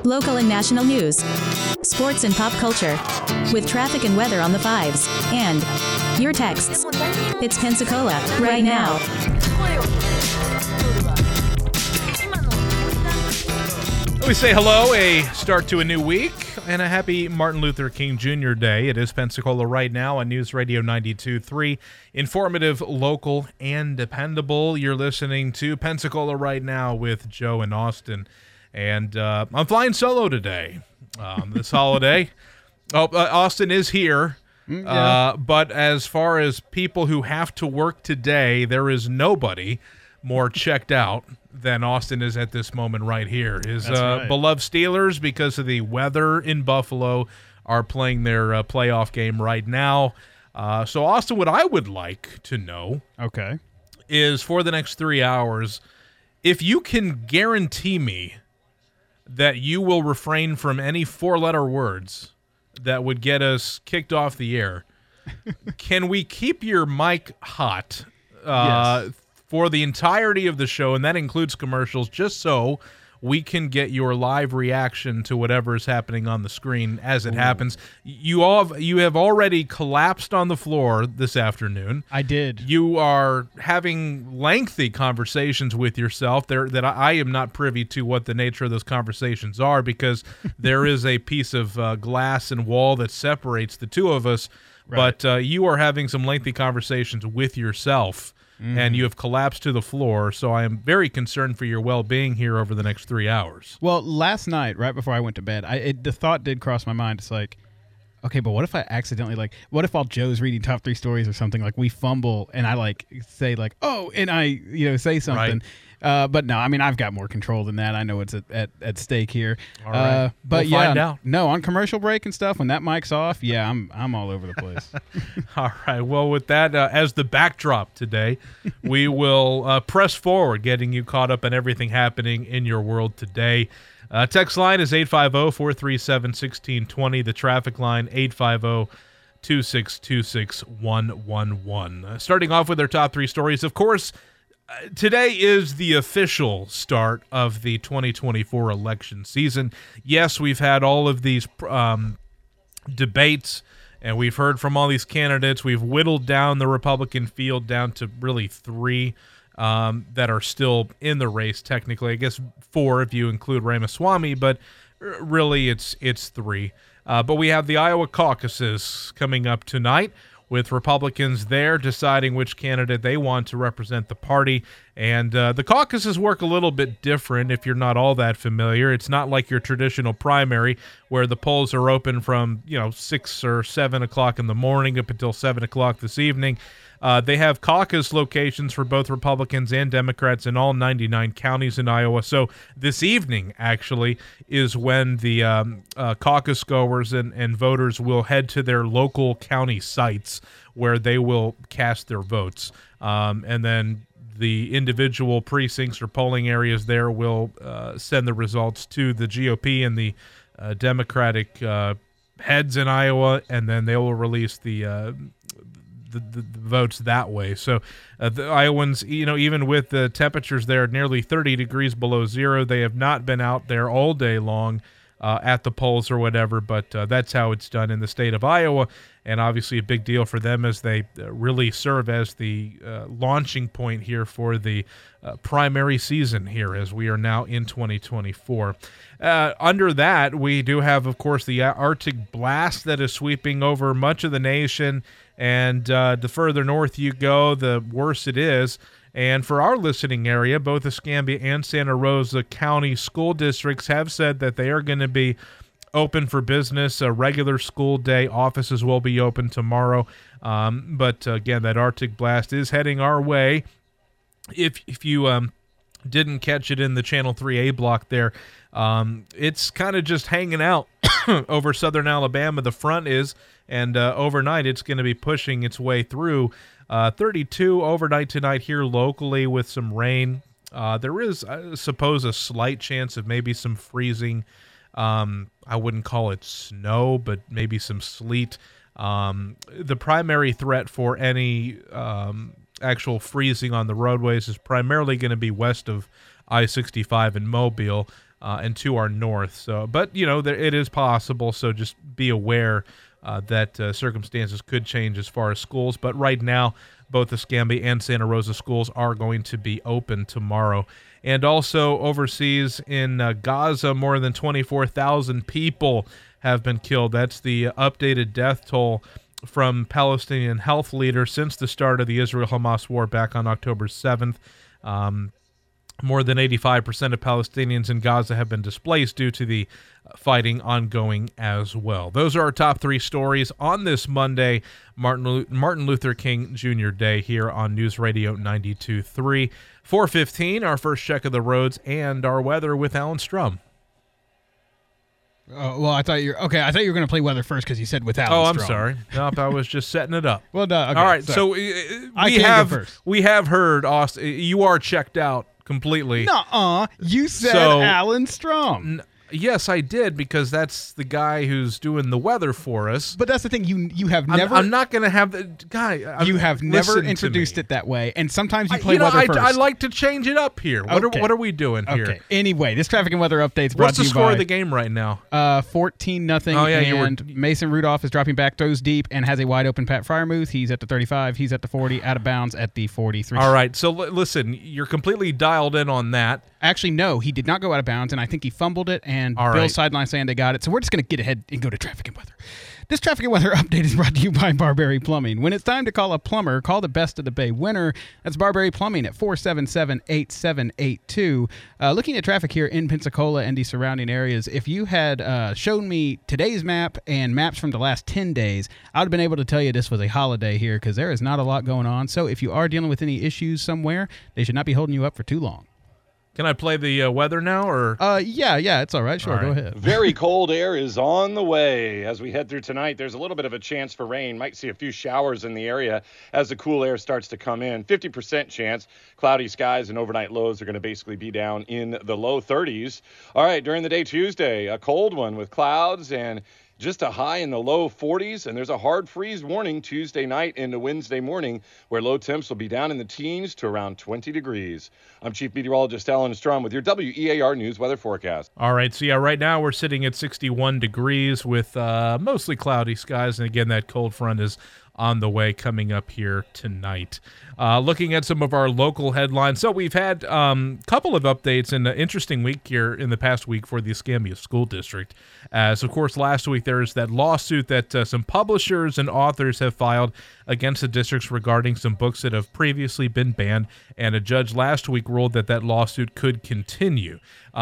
local and national news, sports and pop culture, with traffic and weather on the fives, and your texts. It's Pensacola, right now. We say hello, a start to a new week, and a happy Martin Luther King Jr. Day. It is Pensacola right now on News Radio 92.3. Informative, local, and dependable. You're listening to Pensacola right now with Joe and Austin. And I'm flying solo today, this holiday. Austin is here. But as far as people who have to work today, there is nobody more checked out than Austin is at this moment right here. His beloved Steelers, because of the weather in Buffalo, are playing their playoff game right now. So, Austin, what I would like to know is for the next 3 hours, if you can guarantee me that you will refrain from any four-letter words that would get us kicked off the air, can we keep your mic hot for the entirety of the show, and that includes commercials, just so we can get your live reaction to whatever is happening on the screen as it happens. You have already collapsed on the floor this afternoon. I did. You are having lengthy conversations with yourself there that I am not privy to what the nature of those conversations are, because there is a piece of glass and wall that separates the two of us. Right. But you are having some lengthy conversations with yourself. And you have collapsed to the floor, so I am very concerned for your well-being here over the next 3 hours. Well, last night, right before I went to bed, the thought did cross my mind. It's like, okay, but what if I accidentally, what if while Joe's reading top 3 stories or something, we fumble and I, say, oh, and I, say something. Right. But no, I mean, I've got more control than that. I know what's at stake here. All right. But we'll find out. No, on commercial break and stuff, when that mic's off, I'm all over the place. All right. Well, with that as the backdrop today, we will press forward, getting you caught up on everything happening in your world today. Text line is 850-437-1620. The traffic line, 850-262-6111. Starting off with our top 3 stories, of course, today is the official start of the 2024 election season. Yes, we've had all of these debates, and we've heard from all these candidates. We've whittled down the Republican field down to really 3 that are still in the race, technically. I guess 4 if you include Ramaswamy, but really it's 3. But we have the Iowa caucuses coming up tonight, with Republicans there deciding which candidate they want to represent the party. And the caucuses work a little bit different if you're not all that familiar. It's not like your traditional primary where the polls are open from 6 or 7 o'clock in the morning up until 7 o'clock this evening. They have caucus locations for both Republicans and Democrats in all 99 counties in Iowa. So this evening, actually, is when the caucus goers and voters will head to their local county sites where they will cast their votes. And then the individual precincts or polling areas there will send the results to the GOP and the Democratic heads in Iowa, and then they will release the votes that way. So the Iowans, even with the temperatures there nearly 30 degrees below zero, they have not been out there all day long at the polls or whatever, but that's how it's done in the state of Iowa, and obviously a big deal for them as they really serve as the launching point here for the primary season here as we are now in 2024. Under that, we do have, of course, the Arctic blast that is sweeping over much of the nation, and the further north you go, the worse it is. And for our listening area, both Escambia and Santa Rosa County school districts have said that they are going to be open for business. A regular school day, offices will be open tomorrow. But again, that Arctic blast is heading our way. If you didn't catch it in the Channel 3A block there, it's kind of just hanging out over southern Alabama. The front is, and overnight it's going to be pushing its way through. 32 overnight tonight here locally with some rain. There is, I suppose, a slight chance of maybe some freezing. I wouldn't call it snow, but maybe some sleet. The primary threat for any actual freezing on the roadways is primarily going to be west of I-65 in Mobile. and to our north. So, but it is possible. So just be aware that circumstances could change as far as schools. But right now, both the Escambia and Santa Rosa schools are going to be open tomorrow. And also overseas in Gaza, more than 24,000 people have been killed. That's the updated death toll from Palestinian health leaders since the start of the Israel-Hamas war back on October 7th. More than 85% of Palestinians in Gaza have been displaced due to the fighting ongoing as well. Those are our top 3 stories on this Monday, Martin Luther King Jr. Day, here on News Radio 92.3. 4:15, our first check of the roads and our weather with Alan Strum. Well, I thought you were going to play weather first because you said with Alan I'm Strum. sorry. Nope, I was just setting it up. Well, no, okay, all right, sorry. so we have heard, Austin, you are checked out completely. Nuh-uh. You said Alan Strum. Yes, I did, because that's the guy who's doing the weather for us. But that's the thing. You have never. I'm not going to have the guy. You have never introduced it that way, and sometimes you play weather first. I like to change it up here. What are we doing here? Okay. Anyway, this traffic and weather update's brought What's to the you score by of the game right now? 14-0. Oh, yeah, and Mason Rudolph is dropping back, throws deep, and has a wide open Pat Fryermuth. He's at the 35. He's at the 40. Out of bounds at the 43. All right. So listen, you're completely dialed in on that. Actually, no, he did not go out of bounds, and I think he fumbled it, and All Bill's right. sideline saying they got it. So we're just going to get ahead and go to traffic and weather. This traffic and weather update is brought to you by Barberry Plumbing. When it's time to call a plumber, call the best of the Bay winner. That's Barberry Plumbing at 477-8782. Looking at traffic here in Pensacola and the surrounding areas, if you had shown me today's map and maps from the last 10 days, I would have been able to tell you this was a holiday here because there is not a lot going on. So if you are dealing with any issues somewhere, they should not be holding you up for too long. Can I play the weather now, or? Yeah, it's all right. Sure, go ahead. Very cold air is on the way. As we head through tonight, there's a little bit of a chance for rain. Might see a few showers in the area as the cool air starts to come in. 50% chance. Cloudy skies and overnight lows are going to basically be down in the low 30s. All right, during the day Tuesday, a cold one with clouds and just a high in the low 40s, and there's a hard freeze warning Tuesday night into Wednesday morning, where low temps will be down in the teens to around 20 degrees. I'm Chief Meteorologist Alan Strum with your WEAR News weather forecast. All right, so right now we're sitting at 61 degrees with mostly cloudy skies, and again, that cold front is on the way coming up here tonight. Looking at some of our local headlines. So we've had a couple of updates in an interesting week here in the past week for the Escambia School District. As, of course, last week there's that lawsuit that some publishers and authors have filed against the districts regarding some books that have previously been banned, and a judge last week ruled that lawsuit could continue.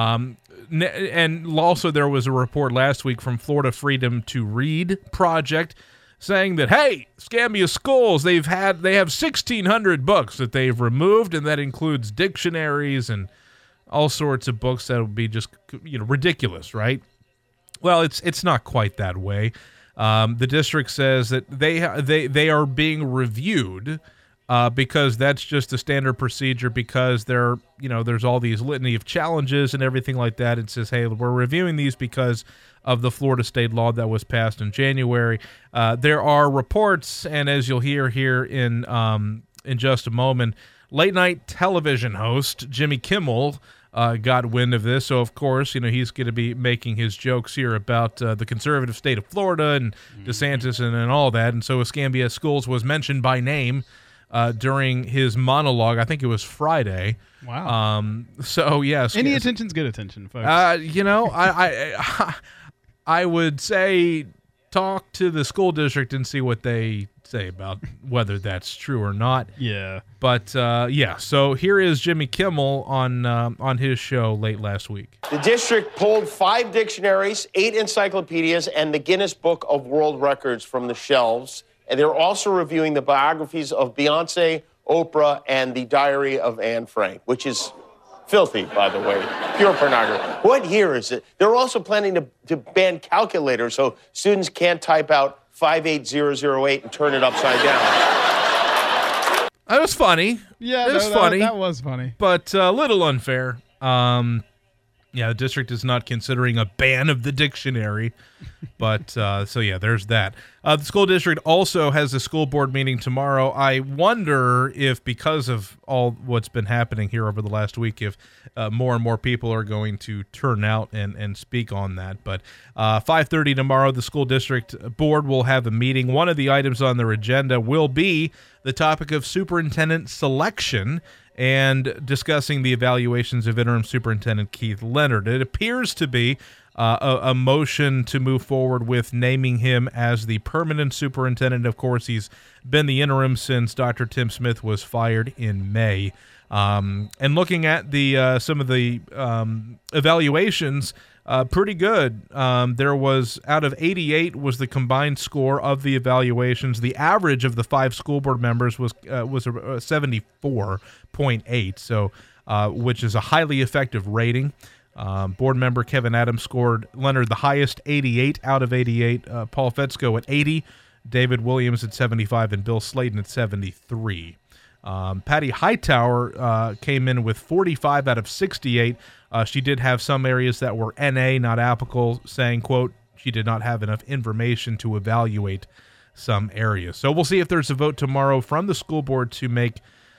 And also there was a report last week from Florida Freedom to Read Project saying that, hey, Escambia schools, they have 1,600 books that they've removed, and that includes dictionaries and all sorts of books that would be just ridiculous, right? Well, it's not quite that way. The district says that they are being reviewed because that's just a standard procedure, because there's all these litany of challenges and everything like that. It says, hey, we're reviewing these because of the Florida state law that was passed in January. There are reports, and as you'll hear here in just a moment, late night television host Jimmy Kimmel got wind of this. So of course, he's going to be making his jokes here about the conservative state of Florida and DeSantis and all that. And so Escambia Schools was mentioned by name during his monologue. I think it was Friday. Wow. So yes, any attention's good attention, folks. I would say talk to the school district and see what they say about whether that's true or not. Yeah. But so here is Jimmy Kimmel on his show late last week. The district pulled 5 dictionaries, 8 encyclopedias, and the Guinness Book of World Records from the shelves. And they're also reviewing the biographies of Beyonce, Oprah, and the Diary of Anne Frank, which is filthy, by the way. Pure pornography. What year is it? They're also planning to ban calculators so students can't type out 58008 and turn it upside down. That was funny. Yeah, it was funny. That was funny. But a little unfair. Yeah, the district is not considering a ban of the dictionary, but so yeah, there's that. The school district also has a school board meeting tomorrow. I wonder if, because of all what's been happening here over the last week, if more and more people are going to turn out and speak on that. But 5:30 tomorrow, the school district board will have a meeting. One of the items on their agenda will be the topic of superintendent selection and discussing the evaluations of interim superintendent Keith Leonard. It appears to be a motion to move forward with naming him as the permanent superintendent. Of course, he's been the interim since Dr. Tim Smith was fired in May. And looking at the some of the evaluations, pretty good. There was, out of 88 was the combined score of the evaluations. The average of the 5 school board members was 74.8, so which is a highly effective rating. Board member Kevin Adams scored Leonard the highest, 88 out of 88. Paul Fetzko at 80, David Williams at 75, and Bill Slayton at 73. Patty Hightower came in with 45 out of 68. She did have some areas that were NA, not applicable, saying, quote, she did not have enough information to evaluate some areas. So we'll see if there's a vote tomorrow from the school board to make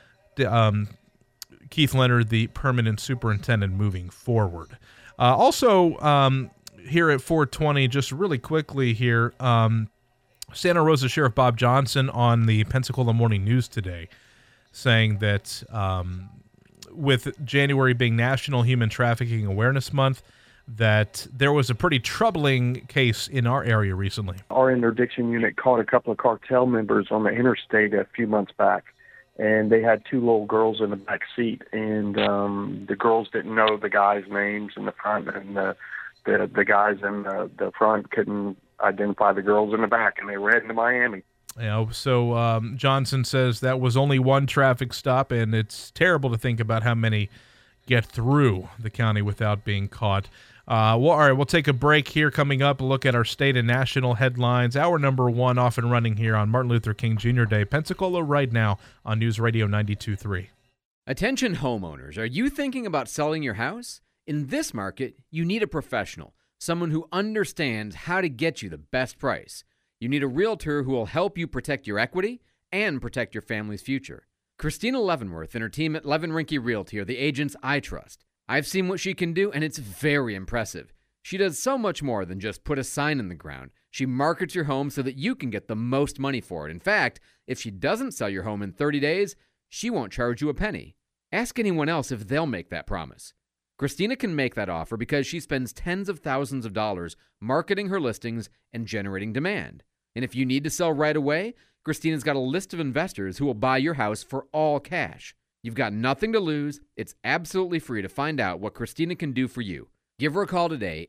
Keith Leonard the permanent superintendent moving forward. Also, here at 420, just really quickly here, Santa Rosa Sheriff Bob Johnson on the Pensacola Morning News today, saying that with January being National Human Trafficking Awareness Month, that there was a pretty troubling case in our area recently. Our interdiction unit caught a couple of cartel members on the interstate a few months back, and they had 2 little girls in the back seat, and the girls didn't know the guys' names in the front, and the guys in the front couldn't identify the girls in the back, and they were heading to Miami. You know, so Johnson says that was only one traffic stop, and it's terrible to think about how many get through the county without being caught. Well, all right, we'll take a break here. Coming up, a look at our state and national headlines. Hour number 1 off and running here on Martin Luther King Jr. Day. Pensacola right now on News Radio 92.3. Attention homeowners, are you thinking about selling your house? In this market, you need a professional, someone who understands how to get you the best price. You need a realtor who will help you protect your equity and protect your family's future. Christina Leavenworth and her team at Levin Rinke Realty are the agents I trust. I've seen what she can do, and it's very impressive. She does so much more than just put a sign in the ground. She markets your home so that you can get the most money for it. In fact, if she doesn't sell your home in 30 days, she won't charge you a penny. Ask anyone else if they'll make that promise. Christina can make that offer because she spends tens of thousands of dollars marketing her listings and generating demand. And if you need to sell right away, Christina's got a list of investors who will buy your house for all cash. You've got nothing to lose. It's absolutely free to find out what Christina can do for you. Give her a call today,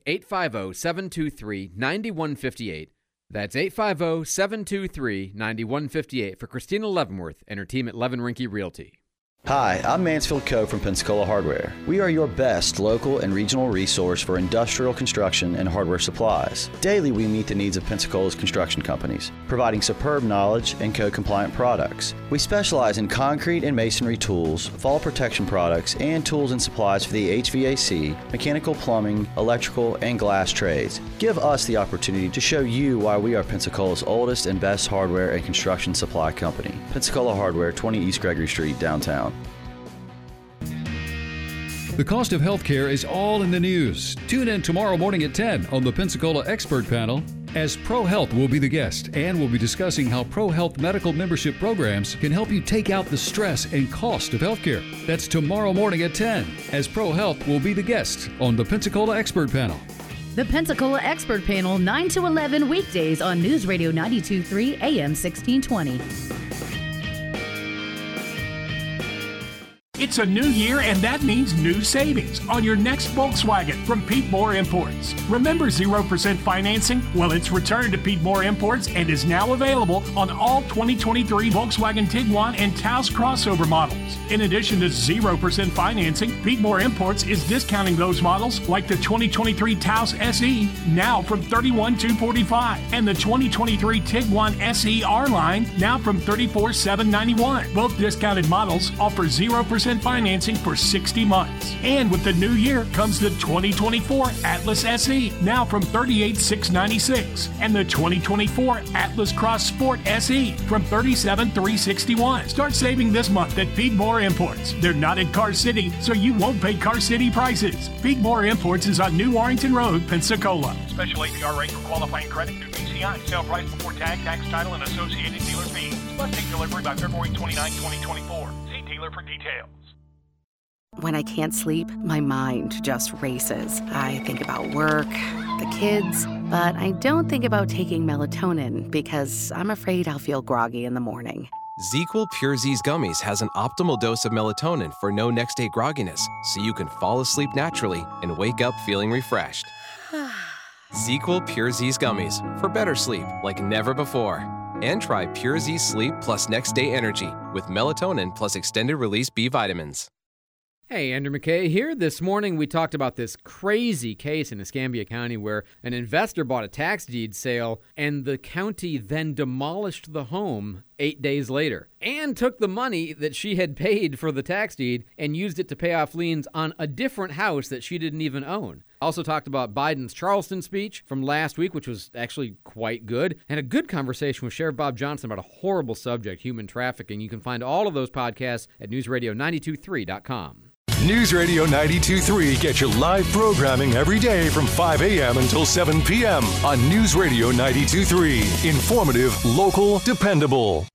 850-723-9158. That's 850-723-9158 for Christina Leavenworth and her team at Levin Rinke Realty. Hi, I'm Mansfield Coe from Pensacola Hardware. We are your best local and regional resource for industrial construction and hardware supplies. Daily, we meet the needs of Pensacola's construction companies, providing superb knowledge and code-compliant products. We specialize in concrete and masonry tools, fall protection products, and tools and supplies for the HVAC, mechanical plumbing, electrical, and glass trades. Give us the opportunity to show you why we are Pensacola's oldest and best hardware and construction supply company. Pensacola Hardware, 20 East Gregory Street, downtown. The cost of healthcare is all in the news. Tune in tomorrow morning at 10 on the Pensacola Expert Panel, as ProHealth will be the guest, and we'll be discussing how ProHealth medical membership programs can help you take out the stress and cost of healthcare. That's tomorrow morning at 10, as ProHealth will be the guest on the Pensacola Expert Panel. The Pensacola Expert Panel, 9 to 11 weekdays on News Radio 92.3 AM 1620. It's a new year, and that means new savings on your next Volkswagen from Pete Moore Imports. Remember 0% financing? Well, it's returned to Pete Moore Imports and is now available on all 2023 Volkswagen Tiguan and Taos crossover models. In addition to 0% financing, Pete Moore Imports is discounting those models like the 2023 Taos SE now from $31,245 and the 2023 Tiguan SE R line now from $34,791. Both discounted models offer 0% financing for 60 months. And with the new year comes the 2024 Atlas SE, now from $38,696, and the 2024 Atlas Cross Sport SE from $37,361. Start saving this month at Feedmore Imports. They're not in Car City, so you won't pay Car City prices. Feedmore Imports is on New Warrington Road, Pensacola. Special APR rate for qualifying credit through PCI. Sale price before tag, tax, title, and associated dealer fees. Must take delivery by February 29, 2024. See dealer for details. When I can't sleep, my mind just races. I think about work, the kids, but I don't think about taking melatonin because I'm afraid I'll feel groggy in the morning. ZzzQuil Pure Z's Gummies has an optimal dose of melatonin for no next-day grogginess, so you can fall asleep naturally and wake up feeling refreshed. ZzzQuil Pure Z's Gummies for better sleep like never before. And try Pure Z Sleep plus Next Day Energy with melatonin plus extended-release B vitamins. Hey, Andrew McKay here. This morning we talked about this crazy case in Escambia County where an investor bought a tax deed sale and the county then demolished the home 8 days later and took the money that she had paid for the tax deed and used it to pay off liens on a different house that she didn't even own. Also talked about Biden's Charleston speech from last week, which was actually quite good, and a good conversation with Sheriff Bob Johnson about a horrible subject, human trafficking. You can find all of those podcasts at newsradio923.com. News Radio 92.3 gets you live programming every day from 5 a.m. until 7 p.m. on News Radio 92.3. Informative, local, dependable.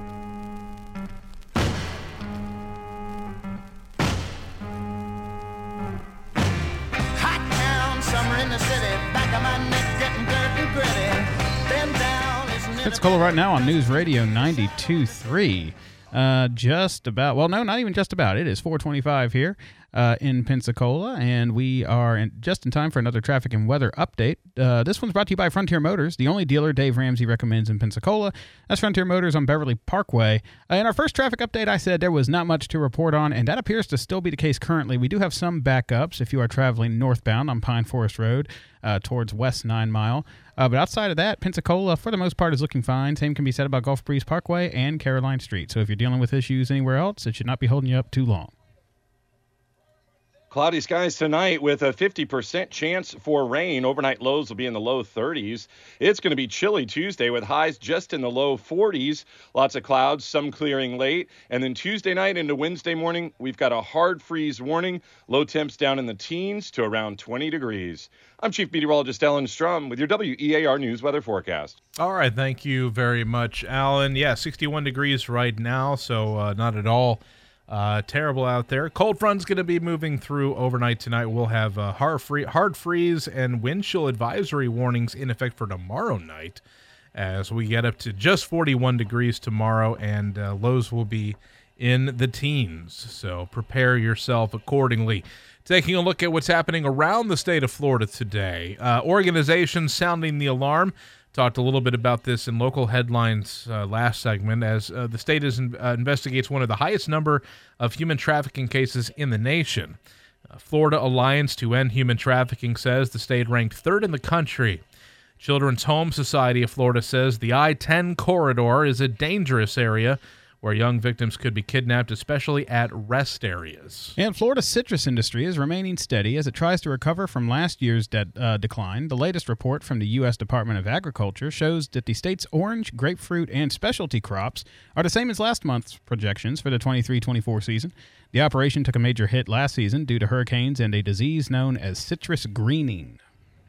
Hot town, summer in the city, back of my neck getting dirt and gritty. Bend down, listening. Pensacola right now on News Radio 92.3. Just about, well, no, not even just about. It is 4:25 here in Pensacola, and we are just in time for another traffic and weather update. This one's brought to you by Frontier Motors, the only dealer Dave Ramsey recommends in Pensacola. That's Frontier Motors on Beverly Parkway. In our first traffic update, I said there was not much to report on, and that appears to still be the case currently. We do have some backups if you are traveling northbound on Pine Forest Road towards West 9 Mile. But outside of that, Pensacola, for the most part, is looking fine. Same can be said about Gulf Breeze Parkway and Caroline Street. So if you're dealing with issues anywhere else, it should not be holding you up too long. Cloudy skies tonight with a 50% chance for rain. Overnight lows will be in the low 30s. It's going to be chilly Tuesday with highs just in the low 40s. Lots of clouds, some clearing late. And then Tuesday night into Wednesday morning, we've got a hard freeze warning. Low temps down in the teens to around 20 degrees. I'm Chief Meteorologist Alan Strum with your WEAR News weather forecast. All right, thank you very much, Alan. Yeah, 61 degrees right now, so not at all terrible out there. Cold front's going to be moving through overnight tonight. We'll have hard freeze and wind chill advisory warnings in effect for tomorrow night as we get up to just 41 degrees tomorrow, and lows will be in the teens. So prepare yourself accordingly. Taking a look at what's happening around the state of Florida today. Organizations sounding the alarm. Talked a little bit about this in local headlines last segment as the state investigates one of the highest number of human trafficking cases in the nation. Florida Alliance to End Human Trafficking says the state ranked third in the country. Children's Home Society of Florida says the I-10 corridor is a dangerous area where young victims could be kidnapped, especially at rest areas. And Florida's citrus industry is remaining steady as it tries to recover from last year's decline. The latest report from the U.S. Department of Agriculture shows that the state's orange, grapefruit, and specialty crops are the same as last month's projections for the 23-24 season. The operation took a major hit last season due to hurricanes and a disease known as citrus greening.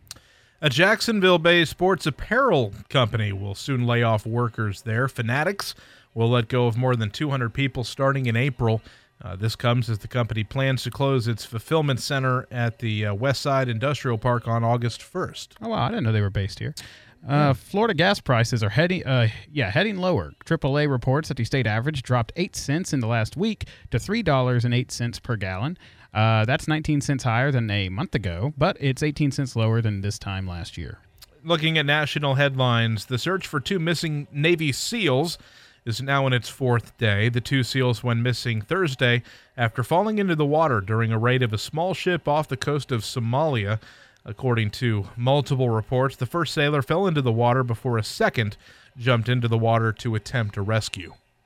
A Jacksonville-based sports apparel company will soon lay off workers there. Fanatics will let go of more than 200 people starting in April. This comes as the company plans to close its fulfillment center at the Westside Industrial Park on August 1st. Oh, wow. I didn't know they were based here. Florida gas prices are heading lower. AAA reports that the state average dropped 8 cents in the last week to $3.08 per gallon. That's 19 cents higher than a month ago, but it's 18 cents lower than this time last year. Looking at national headlines, the search for 2 missing Navy SEALs is now in its 4th day. The 2 SEALs went missing Thursday after falling into the water during a raid of a small ship off the coast of Somalia. According to multiple reports, the first sailor fell into the water before a second jumped into the water to attempt a rescue.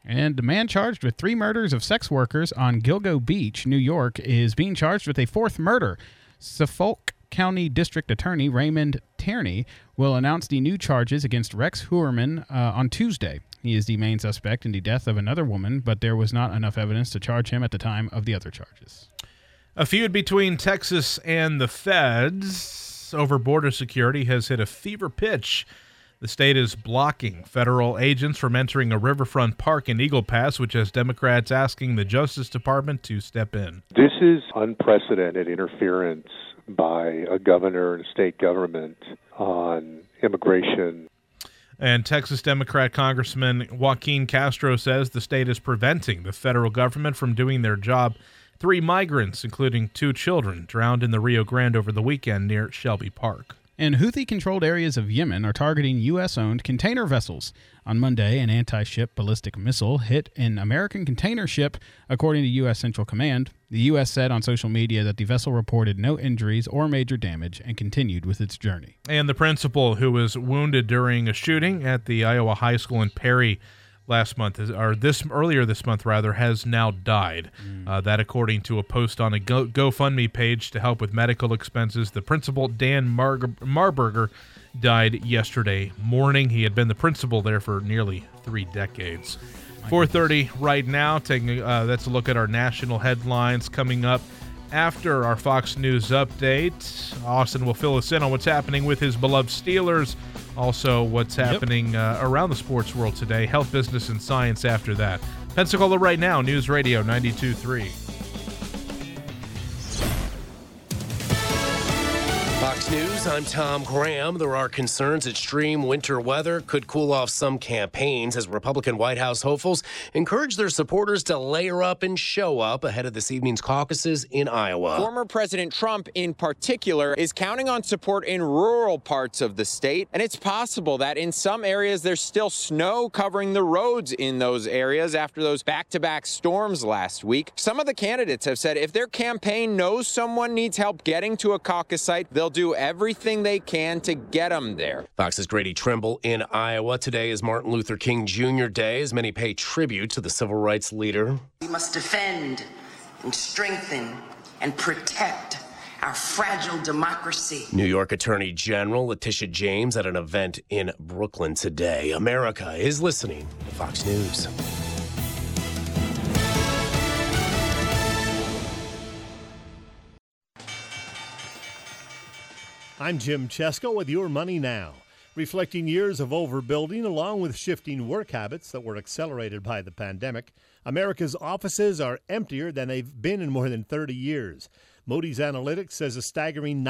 And the man charged with 3 murders of sex workers on Gilgo Beach, New York, is being charged with a 4th murder. Suffolk County District Attorney Raymond Tierney will announce the new charges against Rex Heuermann on Tuesday. He is the main suspect in the death of another woman, but there was not enough evidence to charge him at the time of the other charges. A feud between Texas and the feds over border security has hit a fever pitch. The state is blocking federal agents from entering a riverfront park in Eagle Pass, which has Democrats asking the Justice Department to step in. This is unprecedented interference by a governor and a state government on immigration. And Texas Democrat Congressman Joaquin Castro says the state is preventing the federal government from doing their job. 3 migrants, including 2 children, drowned in the Rio Grande over the weekend near Shelby Park. And Houthi-controlled areas of Yemen are targeting U.S.-owned container vessels. On Monday, an anti-ship ballistic missile hit an American container ship, according to U.S. Central Command. The U.S. said on social media that the vessel reported no injuries or major damage and continued with its journey. And the principal, who was wounded during a shooting at the Iowa High School in Perry earlier this month, has now died. That according to a post on a GoFundMe page to help with medical expenses. The principal, Dan Marburger, died yesterday morning. He had been the principal there for nearly 3 decades. 4:30 right now. That's a look at our national headlines coming up after our Fox News update. Austin will fill us in on what's happening with his beloved Steelers. Also, what's happening around the sports world today. Health, business, and science after that. Pensacola Right Now, News Radio 92.3. Fox News, I'm Tom Graham. There are concerns extreme winter weather could cool off some campaigns as Republican White House hopefuls encourage their supporters to layer up and show up ahead of this evening's caucuses in Iowa. Former President Trump, in particular, is counting on support in rural parts of the state, and it's possible that in some areas there's still snow covering the roads in those areas after those back-to-back storms last week. Some of the candidates have said if their campaign knows someone needs help getting to a caucus site, they'll do everything they can to get them there. Fox's Grady Trimble in Iowa. Today is Martin Luther King Jr. Day, as many pay tribute to the civil rights leader. We must defend and strengthen and protect our fragile democracy. New York Attorney General Letitia James at an event in Brooklyn today. America is listening to Fox News. I'm Jim Chesko with Your Money Now. Reflecting years of overbuilding along with shifting work habits that were accelerated by the pandemic, America's offices are emptier than they've been in more than 30 years. Moody's Analytics says a staggering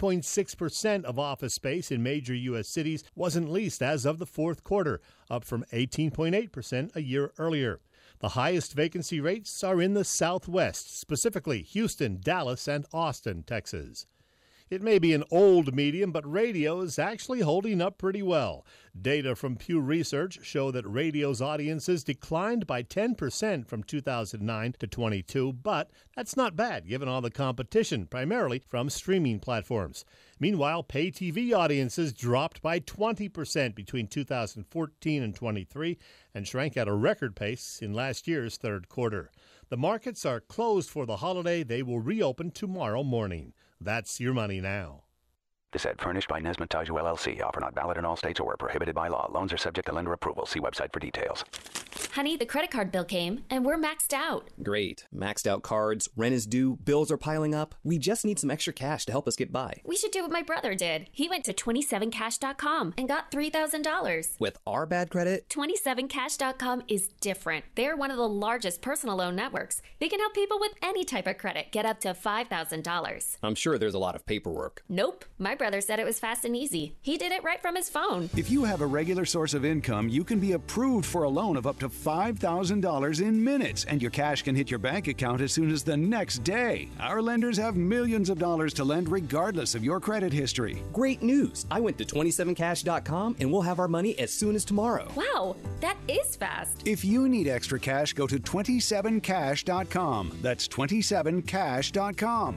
19.6% of office space in major U.S. cities wasn't leased as of the fourth quarter, up from 18.8% a year earlier. The highest vacancy rates are in the Southwest, specifically Houston, Dallas, and Austin, Texas. It may be an old medium, but radio is actually holding up pretty well. Data from Pew Research show that radio's audiences declined by 10% from 2009 to 22, but that's not bad given all the competition, primarily from streaming platforms. Meanwhile, pay TV audiences dropped by 20% between 2014 and 23 and shrank at a record pace in last year's third quarter. The markets are closed for the holiday. They will reopen tomorrow morning. That's Your Money Now. This ad furnished by Nesmith Taju LLC. Offer not valid in all states or prohibited by law. Loans are subject to lender approval. See website for details. Honey, the credit card bill came, and we're maxed out. Great. Maxed out cards, rent is due, bills are piling up. We just need some extra cash to help us get by. We should do what my brother did. He went to 27cash.com and got $3,000. With our bad credit? 27cash.com is different. They're one of the largest personal loan networks. They can help people with any type of credit get up to $5,000. I'm sure there's a lot of paperwork. Nope. My brother said it was fast and easy. He did it right from his phone. If you have a regular source of income, you can be approved for a loan of up to $5,000 in minutes, and your cash can hit your bank account as soon as the next day. Our lenders have millions of dollars to lend regardless of your credit history. Great news! I went to 27cash.com and we'll have our money as soon as tomorrow. Wow, that is fast. If you need extra cash, go to 27cash.com. That's 27cash.com.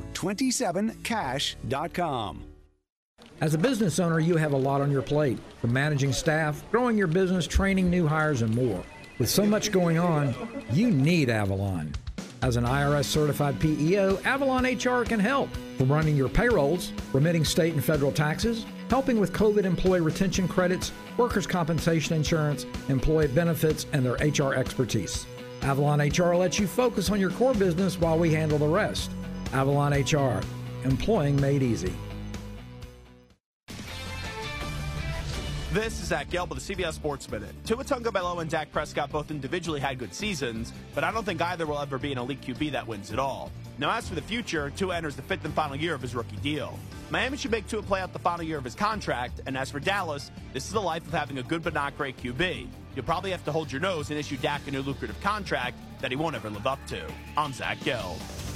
27cash.com. As a business owner, you have a lot on your plate, from managing staff, growing your business, training new hires, and more. With so much going on, you need Avalon. As an IRS-certified PEO, Avalon HR can help. From running your payrolls, remitting state and federal taxes, helping with COVID employee retention credits, workers' compensation insurance, employee benefits, and their HR expertise. Avalon HR lets you focus on your core business while we handle the rest. Avalon HR, employing made easy. This is Zach Gelb with the CBS Sports Minute. Tua Tagovailoa and Dak Prescott both individually had good seasons, but I don't think either will ever be an elite QB that wins it all. Now, as for the future, Tua enters the 5th and final year of his rookie deal. Miami should make Tua play out the final year of his contract, and as for Dallas, this is the life of having a good but not great QB. You'll probably have to hold your nose and issue Dak a new lucrative contract that he won't ever live up to. I'm Zach Gelb.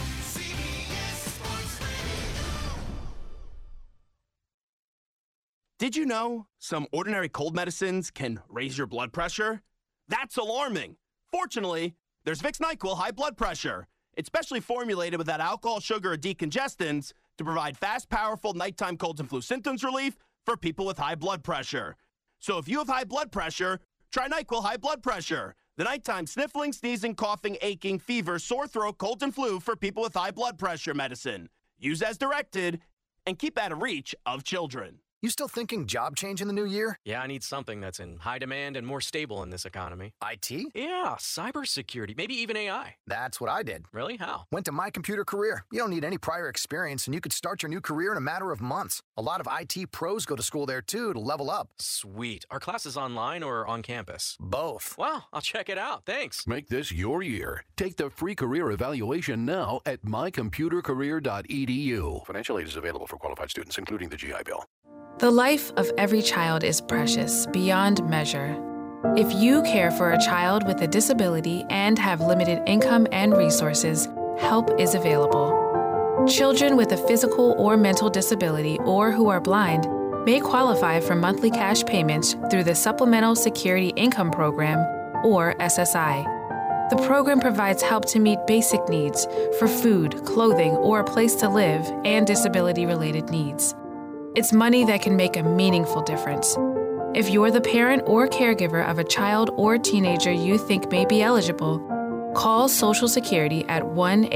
Did you know some ordinary cold medicines can raise your blood pressure? That's alarming. Fortunately, there's Vicks NyQuil High Blood Pressure. It's specially formulated without alcohol, sugar, or decongestants to provide fast, powerful nighttime colds and flu symptoms relief for people with high blood pressure. So if you have high blood pressure, try NyQuil High Blood Pressure. The nighttime sniffling, sneezing, coughing, aching, fever, sore throat, colds, and flu for people with high blood pressure medicine. Use as directed and keep out of reach of children. You still thinking job change in the new year? Yeah, I need something that's in high demand and more stable in this economy. IT? Yeah, cybersecurity, maybe even AI. That's what I did. Really? How? Went to My Computer Career. You don't need any prior experience, and you could start your new career in a matter of months. A lot of IT pros go to school there, too, to level up. Sweet. Are classes online or on campus? Both. Wow, I'll check it out. Thanks. Make this your year. Take the free career evaluation now at mycomputercareer.edu. Financial aid is available for qualified students, including the GI Bill. The life of every child is precious beyond measure. If you care for a child with a disability and have limited income and resources, help is available. Children with a physical or mental disability or who are blind may qualify for monthly cash payments through the Supplemental Security Income Program, or SSI. The program provides help to meet basic needs for food, clothing, or a place to live, and disability-related needs. It's money that can make a meaningful difference. If you're the parent or caregiver of a child or teenager you think may be eligible, call Social Security at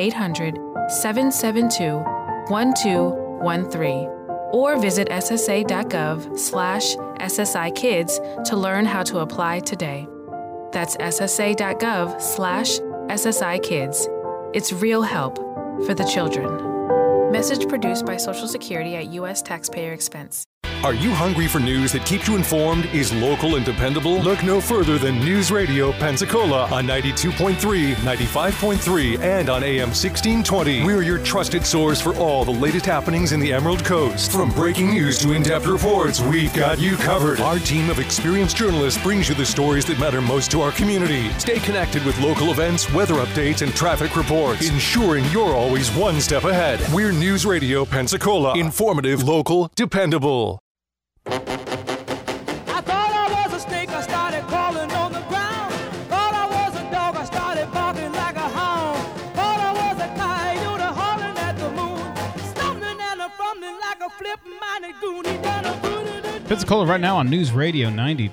1-800-772-1213 or visit ssa.gov/SSI Kids to learn how to apply today. That's ssa.gov/SSI Kids. It's real help for the children. Message produced by Social Security at U.S. taxpayer expense. Are you hungry for news that keeps you informed, is local and dependable? Look no further than News Radio Pensacola on 92.3, 95.3, and on AM 1620. We're your trusted source for all the latest happenings in the Emerald Coast. From breaking news to in-depth reports, we've got you covered. Our team of experienced journalists brings you the stories that matter most to our community. Stay connected with local events, weather updates, and traffic reports, ensuring you're always one step ahead. We're News Radio Pensacola. Informative, local, dependable. I thought I was a snake, I started crawling on the ground. Thought I was a dog, I started barking like a hound. Thought I was a coyote, hauling at the moon. Stumbling and a fumbling like a flip-minded goonie. Pensacola right now on News Radio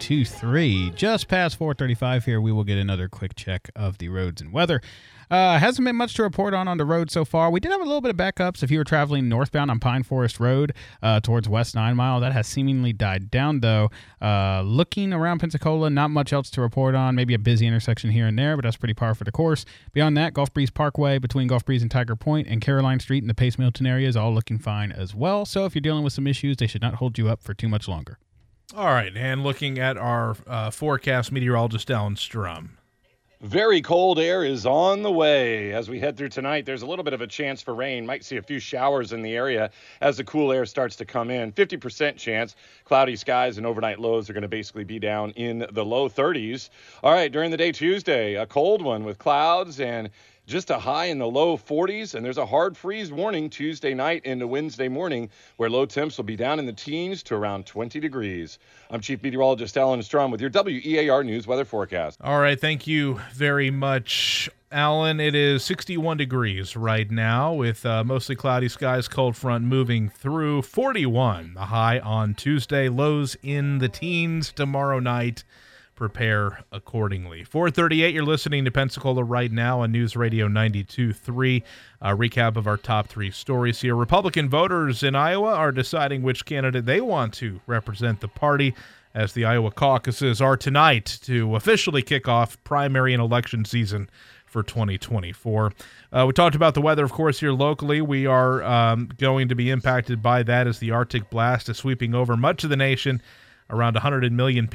92.3. Just past 4:35 here, we will get another quick check of the roads and weather. Hasn't been much to report on the road so far. We did have a little bit of backups if you were traveling northbound on Pine Forest Road towards West 9 Mile. That has seemingly died down, though. Looking around Pensacola, not much else to report on. Maybe a busy intersection here and there, but that's pretty par for the course. Beyond that, Gulf Breeze Parkway between Gulf Breeze and Tiger Point and Caroline Street in the Pace Milton area is all looking fine as well. So if you're dealing with some issues, they should not hold you up for too much longer. All right, and looking at our forecast, meteorologist Alan Strum. Very cold air is on the way. As we head through tonight, there's a little bit of a chance for rain. Might see a few showers in the area as the cool air starts to come in. 50% chance. Cloudy skies and overnight lows are going to basically be down in the low 30s. All right, during the day Tuesday, a cold one with clouds and just a high in the low 40s, and there's a hard freeze warning Tuesday night into Wednesday morning, where low temps will be down in the teens to around 20 degrees. I'm Chief Meteorologist Alan Strum with your WEAR News weather forecast. All right, thank you very much, Alan. It is 61 degrees right now with mostly cloudy skies, cold front moving through. 41, the high on Tuesday, lows in the teens tomorrow night. prepare accordingly. 4:38, you're listening to Pensacola right now on News Radio 92.3. A recap of our top 3 stories here. Republican voters in Iowa are deciding which candidate they want to represent the party as the Iowa caucuses are tonight to officially kick off primary and election season for 2024. We talked about the weather, of course, here locally. We are going to be impacted by that as the Arctic blast is sweeping over much of the nation. Around 100 million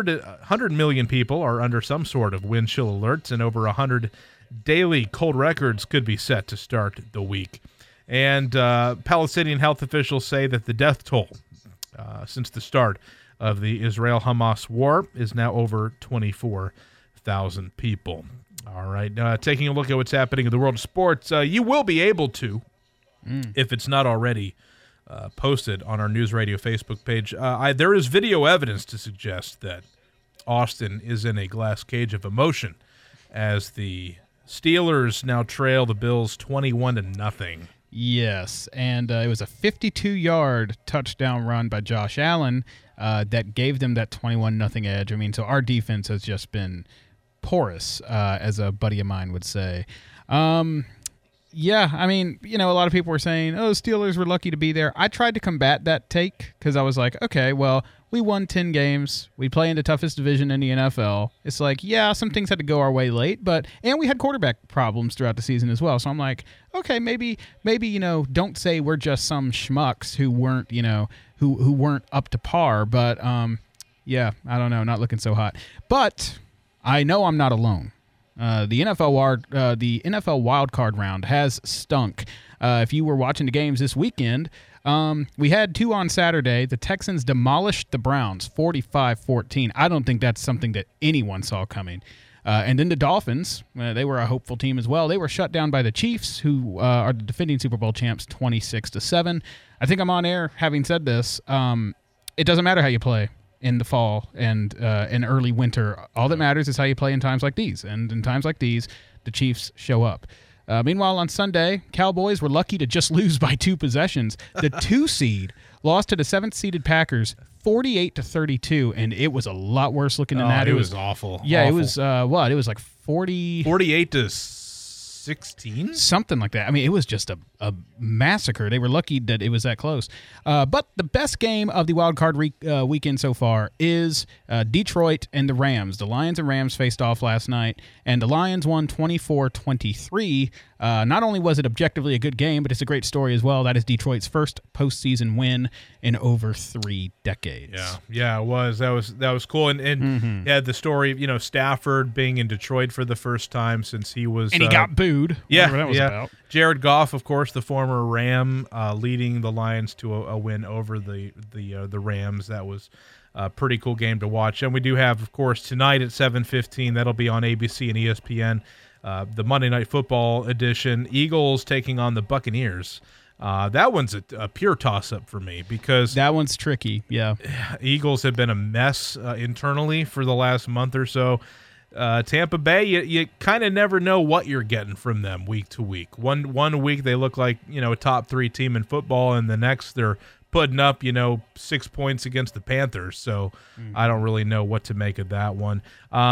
people are under some sort of wind chill alerts, and over 100 daily cold records could be set to start the week. And Palestinian health officials say that the death toll since the start of the Israel-Hamas war is now over 24,000 people. All right, taking a look at what's happening in the world of sports, you will be able to, if it's not already posted on our News Radio Facebook page. There is video evidence to suggest that Austin is in a glass cage of emotion as the Steelers now trail the Bills 21-0. Yes, and it was a 52-yard touchdown run by Josh Allen that gave them that 21-0 edge. I mean, so our defense has just been porous, as a buddy of mine would say. Yeah, I mean, a lot of people were saying, oh, Steelers were lucky to be there. I tried to combat that take because I was like, okay, well, we won 10 games. We play in the toughest division in the NFL. It's like, yeah, some things had to go our way late, and we had quarterback problems throughout the season as well. So I'm like, okay, maybe, don't say we're just some schmucks who weren't, who weren't up to par. But, yeah, I don't know, not looking so hot. But I know I'm not alone. The NFL wild card round has stunk. If you were watching the games this weekend, we had 2 on Saturday. The Texans demolished the Browns 45-14. I don't think that's something that anyone saw coming. And then the Dolphins, they were a hopeful team as well. They were shut down by the Chiefs, who are the defending Super Bowl champs, 26-7. I think I'm on air having said this. It doesn't matter how you play in the fall and in early winter. All that matters is how you play in times like these. And in times like these, the Chiefs show up. Meanwhile, on Sunday, Cowboys were lucky to just lose by 2 possessions. The 2 seed lost to the 7th-seeded Packers 48-32, and it was a lot worse looking than that. It was awful. Yeah, awful. It was, what? It was like 48-16? Something like that. I mean, it was just a massacre. They were lucky that it was that close. But the best game of the wild card weekend so far is Detroit and the Rams. The Lions and Rams faced off last night, and the Lions won 24-23. Not only was it objectively a good game, but it's a great story as well. That is Detroit's first postseason win in over 3 decades. Yeah, it was. That was cool. And yeah, the story of Stafford being in Detroit for the first time since he was, and he got booed. Yeah, that was about. Jared Goff, of course, the former Ram, leading the Lions to a win over the Rams. That was a pretty cool game to watch. And we do have, of course, tonight at 7:15. That'll be on ABC and ESPN. The Monday Night Football edition. Eagles taking on the Buccaneers. That one's a pure toss-up for me because that one's tricky. Yeah, Eagles have been a mess internally for the last month or so. Tampa Bay, you kind of never know what you're getting from them week to week. One week they look like a top 3 team in football, and the next they're putting up 6 points against the Panthers. So I don't really know what to make of that one.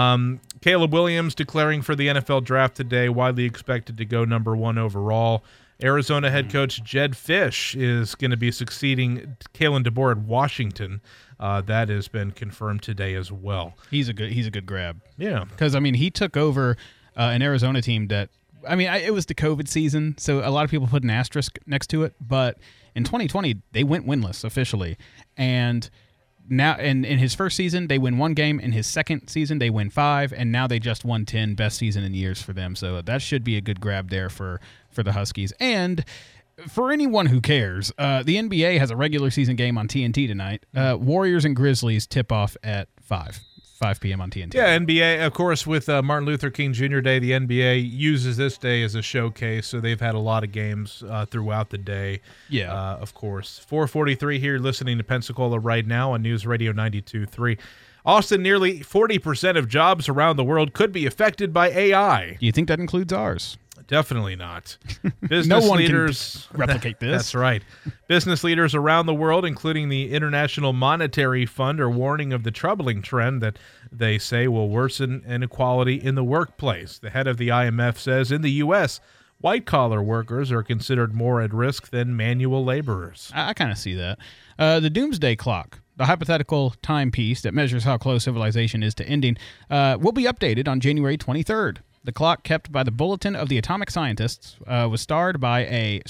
Caleb Williams declaring for the NFL draft today, widely expected to go number 1 overall. Arizona head coach Jed Fish is going to be succeeding Kalen DeBoer at Washington. That has been confirmed today as well. He's a good grab. Yeah, because he took over an Arizona team that it was the COVID season, so a lot of people put an asterisk next to it. But in 2020, they went winless officially, and now in his first season they win 1 game. In his second season they win 5, and now they just won 10. Best season in years for them. So that should be a good grab there for the Huskies. And for anyone who cares, the NBA has a regular season game on TNT tonight. Warriors and Grizzlies tip off at 5 p.m. on TNT. Yeah, NBA, of course, with Martin Luther King Jr. Day, the NBA uses this day as a showcase, so they've had a lot of games throughout the day. Yeah. Of course. 4:43 here, listening to Pensacola right now on News Radio 92.3. Austin, nearly 40% of jobs around the world could be affected by AI. Do you think that includes ours? definitely not. Business No one leaders can replicate this. That's right. Business leaders around the world, including the International Monetary Fund, are warning of the troubling trend that they say will worsen inequality in the workplace. The head of the IMF says in the U.S., white-collar workers are considered more at risk than manual laborers. I kind of see that. The doomsday clock, the hypothetical timepiece that measures how close civilization is to ending, will be updated on January 23rd. The clock, kept by the Bulletin of the Atomic Scientists, was started by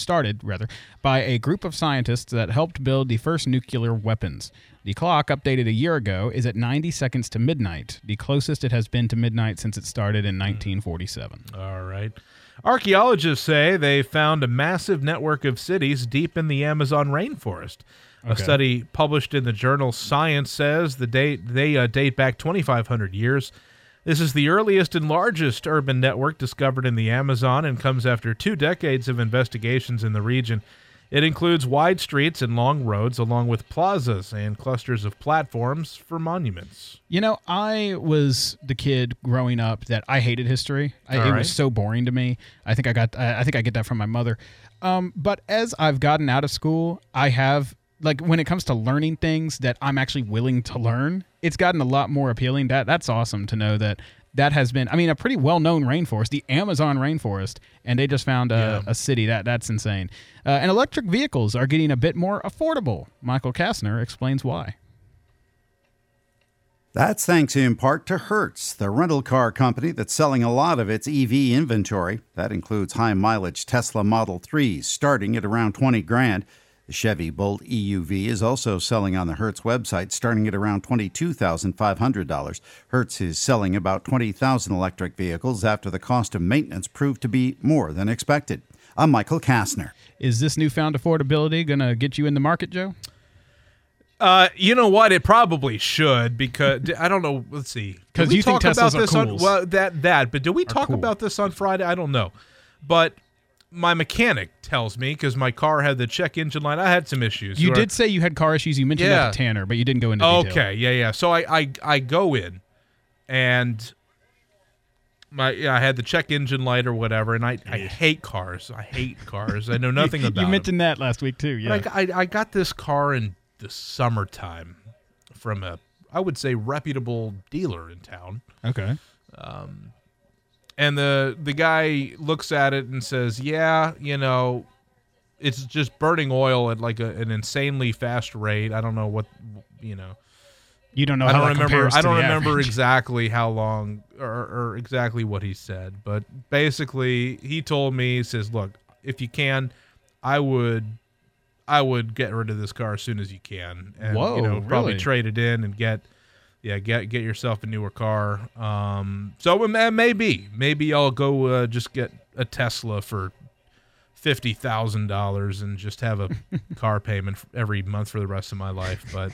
a group of scientists that helped build the first nuclear weapons. The clock, updated a year ago, is at 90 seconds to midnight, the closest it has been to midnight since it started in 1947. All right. Archaeologists say they found a massive network of cities deep in the Amazon rainforest. A study published in the journal Science says they date back 2,500 years. This is the earliest and largest urban network discovered in the Amazon and comes after 2 decades of investigations in the region. It includes wide streets and long roads, along with plazas and clusters of platforms for monuments. You know, I was the kid growing up that I hated history. It was so boring to me. I think I get that from my mother. But as I've gotten out of school, I have, like, when it comes to learning things that I'm actually willing to learn, it's gotten a lot more appealing. That's awesome to know that has been, a pretty well-known rainforest, the Amazon rainforest, and they just found a city. That's insane. And electric vehicles are getting a bit more affordable. Michael Kastner explains why. That's thanks in part to Hertz, the rental car company that's selling a lot of its EV inventory. That includes high-mileage Tesla Model 3s starting at around $20,000. The Chevy Bolt EUV is also selling on the Hertz website, starting at around $22,500. Hertz is selling about 20,000 electric vehicles after the cost of maintenance proved to be more than expected. I'm Michael Kastner. Is this newfound affordability going to get you in the market, Joe? You know what? It probably should, because I don't know. Let's see. Because you think Teslas are cool. But did we talk about this on Friday? I don't know. But my mechanic tells me, because my car had the check engine light, I had some issues. You did say you had car issues. You mentioned that to Tanner, but you didn't go into detail. Okay, yeah. So I go in, and I had the check engine light or whatever, and I hate cars. I hate cars. I know nothing about them. You mentioned that last week too. Yeah, but I got this car in the summertime from a, I would say, reputable dealer in town. Okay. And the guy looks at it and says, yeah, it's just burning oil at like an insanely fast rate. I don't know what, You don't know how that compares to the average. I don't remember exactly how long or exactly what he said. But basically, he told me, he says, look, if you can, I would get rid of this car as soon as you can. And, probably really? trade it in and get yourself a newer car. So maybe I'll go just get a Tesla for $50,000 and just have a car payment every month for the rest of my life. But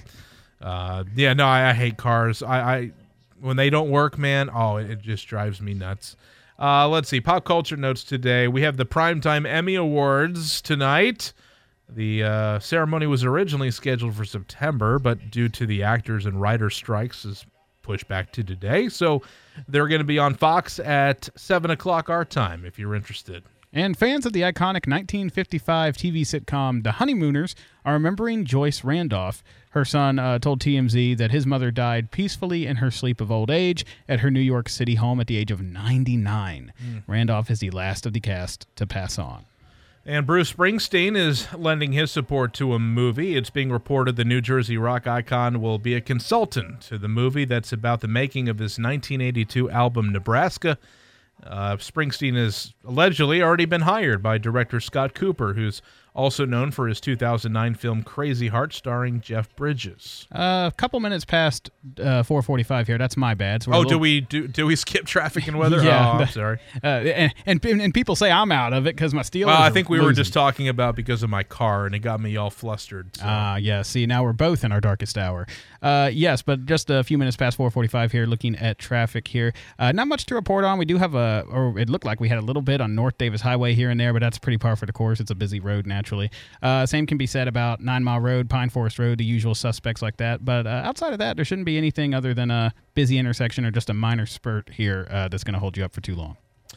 I hate cars. I when they don't work, man, it just drives me nuts. Let's see, pop culture notes today. We have the Primetime Emmy Awards tonight. The ceremony was originally scheduled for September, but due to the actors and writers' strikes, is pushed back to today. So they're going to be on Fox at 7 o'clock our time, if you're interested. And fans of the iconic 1955 TV sitcom The Honeymooners are remembering Joyce Randolph. Her son told TMZ that his mother died peacefully in her sleep of old age at her New York City home at the age of 99. Randolph is the last of the cast to pass on. And Bruce Springsteen is lending his support to a movie. It's being reported the New Jersey rock icon will be a consultant to the movie that's about the making of his 1982 album, Nebraska. Springsteen has allegedly already been hired by director Scott Cooper, who's also known for his 2009 film Crazy Heart, starring Jeff Bridges. A couple minutes past 4:45 here. That's my bad. So do we skip traffic and weather? Yeah, I'm sorry. And people say I'm out of it because my Steelers. I think we were just talking about because of my car, and it got me all flustered. So. Yeah. See, now we're both in our darkest hour. Yes, but just a few minutes past 4:45 here, looking at traffic here. Not much to report on. We do have or it looked like we had a little bit on North Davis Highway here and there, but that's pretty par for the course. It's a busy road naturally. Same can be said about 9 Mile Road, Pine Forest Road, the usual suspects like that. But outside of that, there shouldn't be anything other than a busy intersection or just a minor spurt here that's going to hold you up for too long.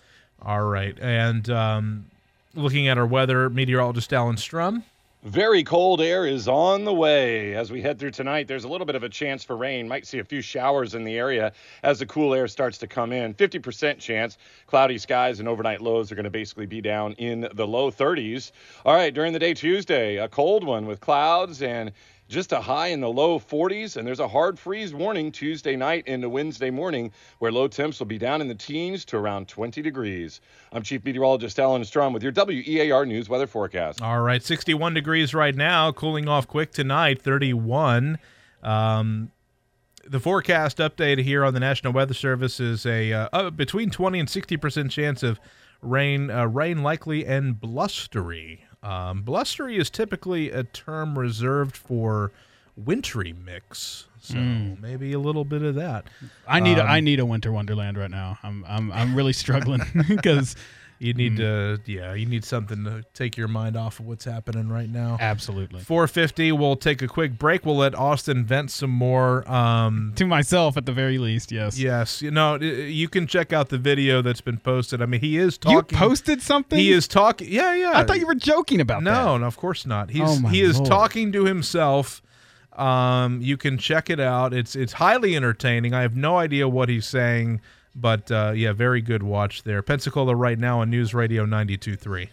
All right. And looking at our weather, meteorologist Alan Strum. Very cold air is on the way. As we head through tonight, there's a little bit of a chance for rain. Might see a few showers in the area as the cool air starts to come in. 50% chance. Cloudy skies and overnight lows are going to basically be down in the low 30s. All right, during the day Tuesday, a cold one with clouds and just a high in the low 40s, and there's a hard freeze warning Tuesday night into Wednesday morning, where low temps will be down in the teens to around 20 degrees. I'm Chief Meteorologist Alan Strum with your WEAR News weather forecast. All right, 61 degrees right now, cooling off quick tonight, 31. The forecast update here on the National Weather Service is a between 20 and 60% chance of rain likely and blustery. Blustery is typically a term reserved for wintry mix, so maybe a little bit of that. I need a winter wonderland right now. I'm really struggling because you need you need something to take your mind off of what's happening right now. Absolutely. 4:50. We'll take a quick break. We'll let Austin vent some more to myself at the very least. Yes. Yes. You can check out the video that's been posted. I mean, he is talking. You posted something? He is talking. Yeah. I thought you were joking about that. No, of course not. He is talking to himself. You can check it out. It's highly entertaining. I have no idea what he's saying. But, very good watch there. Pensacola right now on News Radio 92.3.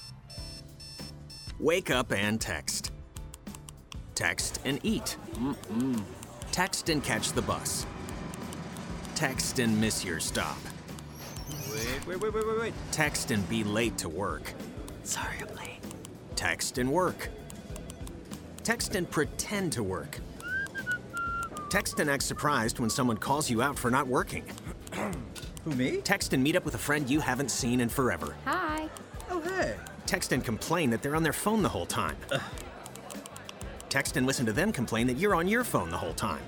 Wake up and text. Text and eat. Text and catch the bus. Text and miss your stop. Wait. Text and be late to work. Sorry, I'm late. Text and work. Text and pretend to work. Text and act surprised when someone calls you out for not working. Who, me? Text and meet up with a friend you haven't seen in forever. Hi. Oh, hey. Text and complain that they're on their phone the whole time. Text and listen to them complain that you're on your phone the whole time.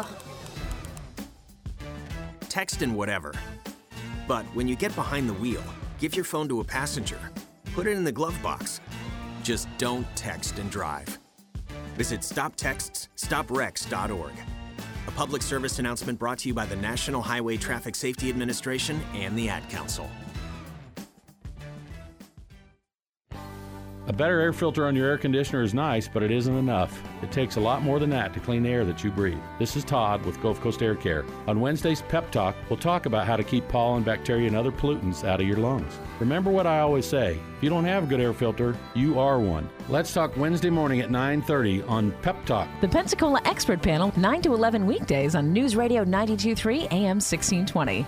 Text and whatever. But when you get behind the wheel, give your phone to a passenger. Put it in the glove box. Just don't text and drive. Visit StopTextsStopWrecks.org. A public service announcement brought to you by the National Highway Traffic Safety Administration and the Ad Council. A better air filter on your air conditioner is nice, but it isn't enough. It takes a lot more than that to clean the air that you breathe. This is Todd with Gulf Coast Air Care. On Wednesday's Pep Talk, we'll talk about how to keep pollen, bacteria, and other pollutants out of your lungs. Remember what I always say, if you don't have a good air filter, you are one. Let's talk Wednesday morning at 9:30 on Pep Talk. The Pensacola Expert Panel, 9 to 11 weekdays on News Radio 92.3 AM 1620.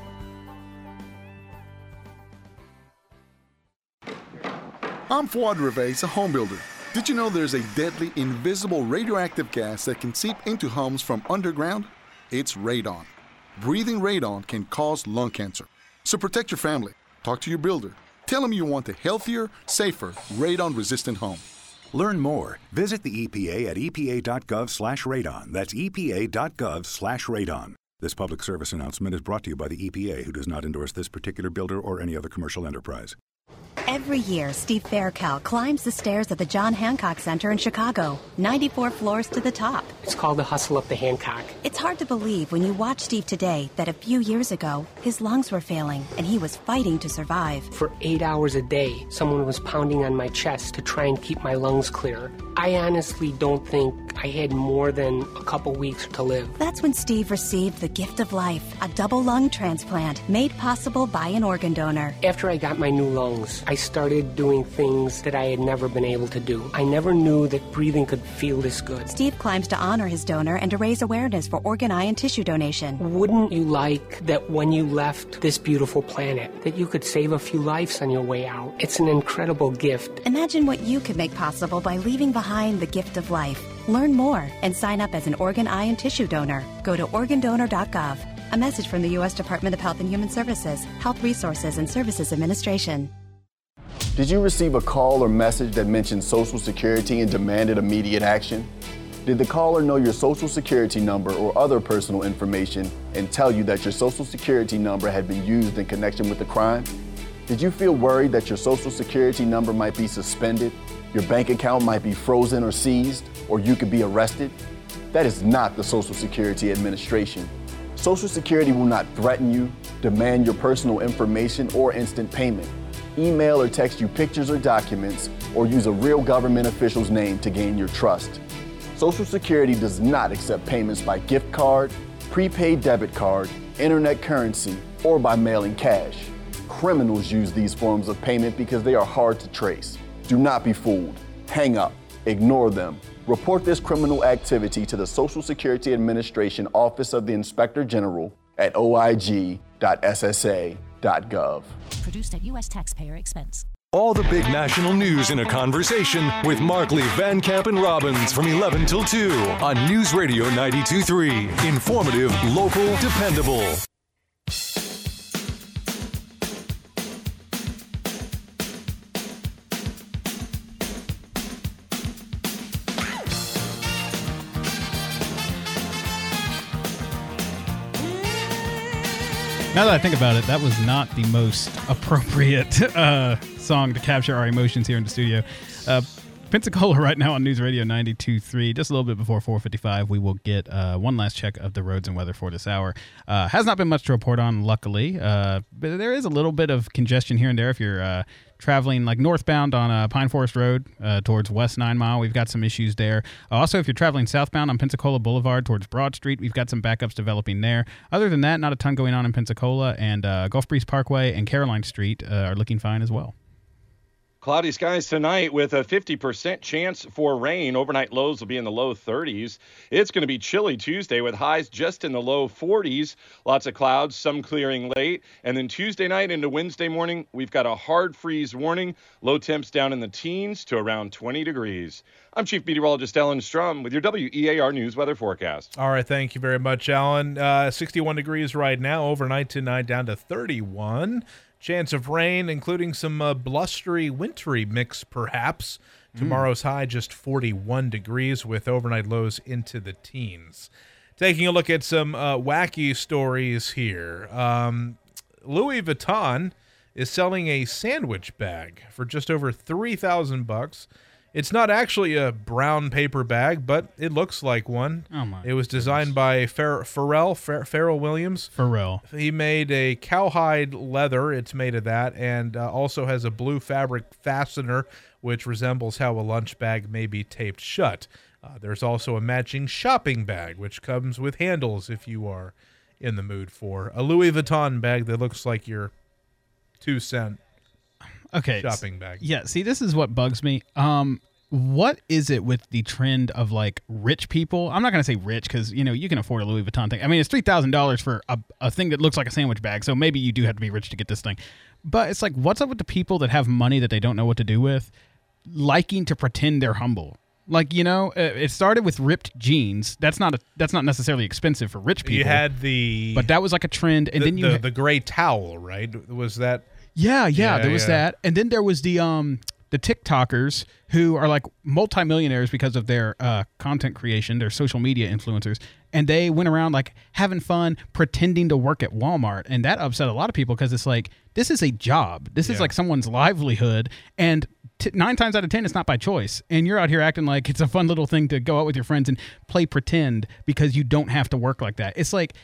I'm Fuad Reveiz, a home builder. Did you know there's a deadly, invisible radioactive gas that can seep into homes from underground? It's radon. Breathing radon can cause lung cancer. So protect your family. Talk to your builder. Tell them you want a healthier, safer, radon-resistant home. Learn more. Visit the EPA at epa.gov/radon. That's epa.gov/radon. This public service announcement is brought to you by the EPA, who does not endorse this particular builder or any other commercial enterprise. Every year, Steve Faircal climbs the stairs at the John Hancock Center in Chicago, 94 floors to the top. It's called the Hustle Up the Hancock. It's hard to believe when you watch Steve today that a few years ago, his lungs were failing and he was fighting to survive. For 8 hours a day, someone was pounding on my chest to try and keep my lungs clear. I honestly don't think I had more than a couple weeks to live. That's when Steve received the gift of life, a double lung transplant made possible by an organ donor. After I got my new lungs, I started doing things that I had never been able to do. I never knew that breathing could feel this good. Steve climbs to honor his donor and to raise awareness for organ, eye, and tissue donation. Wouldn't you like that when you left this beautiful planet, that you could save a few lives on your way out? It's an incredible gift. Imagine what you could make possible by leaving behind the gift of life. Learn more and sign up as an organ, eye, and tissue donor. Go to organdonor.gov. A message from the U.S. Department of Health and Human Services, Health Resources and Services Administration. Did you receive a call or message that mentioned Social Security and demanded immediate action? Did the caller know your Social Security number or other personal information and tell you that your Social Security number had been used in connection with the crime? Did you feel worried that your Social Security number might be suspended, your bank account might be frozen or seized, or you could be arrested? That is not the Social Security Administration. Social Security will not threaten you, demand your personal information, or instant payment, email or text you pictures or documents, or use a real government official's name to gain your trust. Social Security does not accept payments by gift card, prepaid debit card, internet currency, or by mailing cash. Criminals use these forms of payment because they are hard to trace. Do not be fooled. Hang up. Ignore them. Report this criminal activity to the Social Security Administration Office of the Inspector General at oig.ssa.gov. Produced at U.S. taxpayer expense. All the big national news in a conversation with Markley, Van Camp, and Robbins from 11 till 2 on News Radio 92.3. Informative, local, dependable. Now that I think about it, that was not the most appropriate song to capture our emotions here in the studio. Pensacola right now on News Radio 92.3. Just a little bit before 4:55, we will get one last check of the roads and weather for this hour. Has not been much to report on, luckily. But there is a little bit of congestion here and there if you're traveling like northbound on Pine Forest Road towards West 9 Mile. We've got some issues there. Also, if you're traveling southbound on Pensacola Boulevard towards Broad Street, we've got some backups developing there. Other than that, not a ton going on in Pensacola, and Gulf Breeze Parkway and Caroline Street are looking fine as well. Cloudy skies tonight with a 50% chance for rain. Overnight lows will be in the low 30s. It's going to be chilly Tuesday with highs just in the low 40s. Lots of clouds, some clearing late. And then Tuesday night into Wednesday morning, we've got a hard freeze warning. Low temps down in the teens to around 20 degrees. I'm Chief Meteorologist Alan Strum with your WEAR News weather forecast. All right, thank you very much, Alan. 61 degrees right now. Overnight tonight down to 31. Chance of rain, including some blustery, wintry mix, perhaps. Tomorrow's high just 41 degrees with overnight lows into the teens. Taking a look at some wacky stories here. Louis Vuitton is selling a sandwich bag for just over $3,000. It's not actually a brown paper bag, but it looks like one. Oh my! It was designed by Pharrell Williams. Pharrell. He made a cowhide leather. It's made of that, and also has a blue fabric fastener, which resembles how a lunch bag may be taped shut. There's also a matching shopping bag, which comes with handles if you are in the mood for a Louis Vuitton bag that looks like your 2-cent shopping bag. Yeah, see, this is what bugs me. What is it with the trend of like rich people? I'm not going to say rich because, you know, you can afford a Louis Vuitton thing. I mean, it's $3,000 for a thing that looks like a sandwich bag, so maybe you do have to be rich to get this thing. But it's like, what's up with the people that have money that they don't know what to do with, liking to pretend they're humble? Like, you know, it started with ripped jeans. That's not necessarily expensive for rich people. You had but that was like a trend, and then you the gray towel, right? Was that? Yeah, there was that, and then there was the TikTokers who are like multimillionaires because of their content creation, their social media influencers, and they went around like having fun, pretending to work at Walmart, and that upset a lot of people because it's like, this is a job, this is like someone's livelihood, and 9 times out of 10 it's not by choice, and you're out here acting like it's a fun little thing to go out with your friends and play pretend because you don't have to work like that. It's like,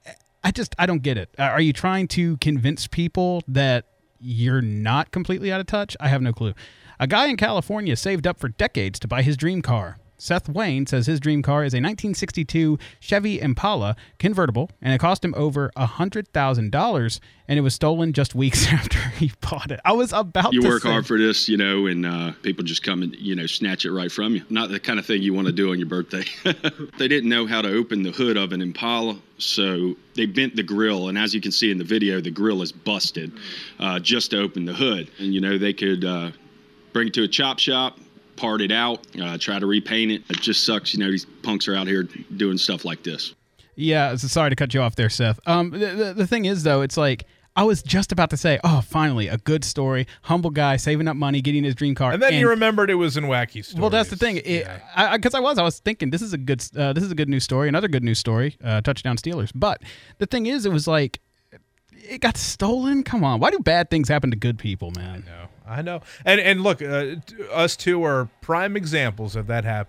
I don't get it. Are you trying to convince people that you're not completely out of touch? I have no clue. A guy in California saved up for decades to buy his dream car. Seth Wayne says his dream car is a 1962 Chevy Impala convertible, and it cost him over $100,000, and it was stolen just weeks after he bought it. I was about to say... You work hard for this, you know, and people just come and, you know, snatch it right from you. Not the kind of thing you want to do on your birthday. They didn't know how to open the hood of an Impala, so they bent the grill, and as you can see in the video, the grill is busted just to open the hood. And, you know, they could bring it to a chop shop, part it out, try to repaint it. It just sucks, you know, these punks are out here doing stuff like this. Yeah, so sorry to cut you off there, Seth. The thing is, though, it's like, I was just about to say, oh, finally, a good story. Humble guy, saving up money, getting his dream car. And then you remembered it was in Wacky Stories. Well, that's the thing. Because I was thinking, this is a good news story. Another good news story, touchdown Steelers. But the thing is, it was like, it got stolen? Come on. Why do bad things happen to good people, man? I know. And look, us two are prime examples of that happening.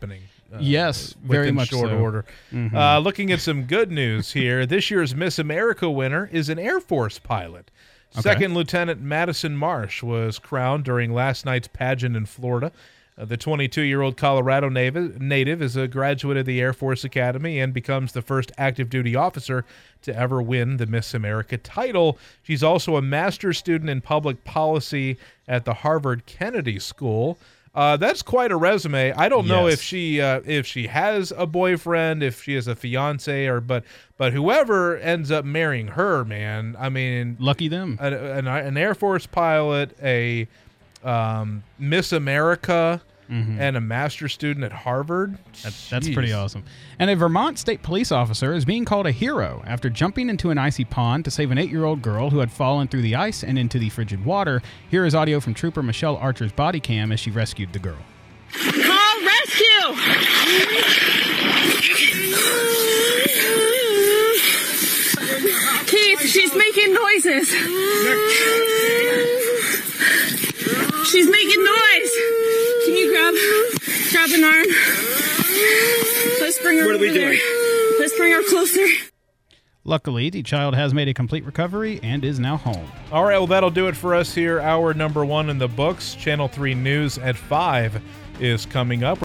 Yes, very within much short so. order. Mhm. Looking at some good news here, this year's Miss America winner is an Air Force pilot. Okay. Second Lieutenant Madison Marsh was crowned during last night's pageant in Florida. The 22-year-old Colorado native is a graduate of the Air Force Academy and becomes the first active duty officer to ever win the Miss America title. She's also a master's student in public policy at the Harvard Kennedy School. That's quite a resume. I don't know if she has a boyfriend, if she has a fiance, but whoever ends up marrying her, man, I mean, lucky them. An Air Force pilot, a Miss America, and a master's student at Harvard. That's pretty awesome. And a Vermont state police officer is being called a hero after jumping into an icy pond to save an 8-year-old girl who had fallen through the ice and into the frigid water. Here is audio from Trooper Michelle Archer's body cam as she rescued the girl. Call rescue! Keith, she's making noises. She's making noise. Can you grab an arm? Let's bring her over there. Let's bring her closer. Luckily, the child has made a complete recovery and is now home. All right, well, that'll do it for us here. Hour number 1 in the books. Channel 3 News at 5 is coming up.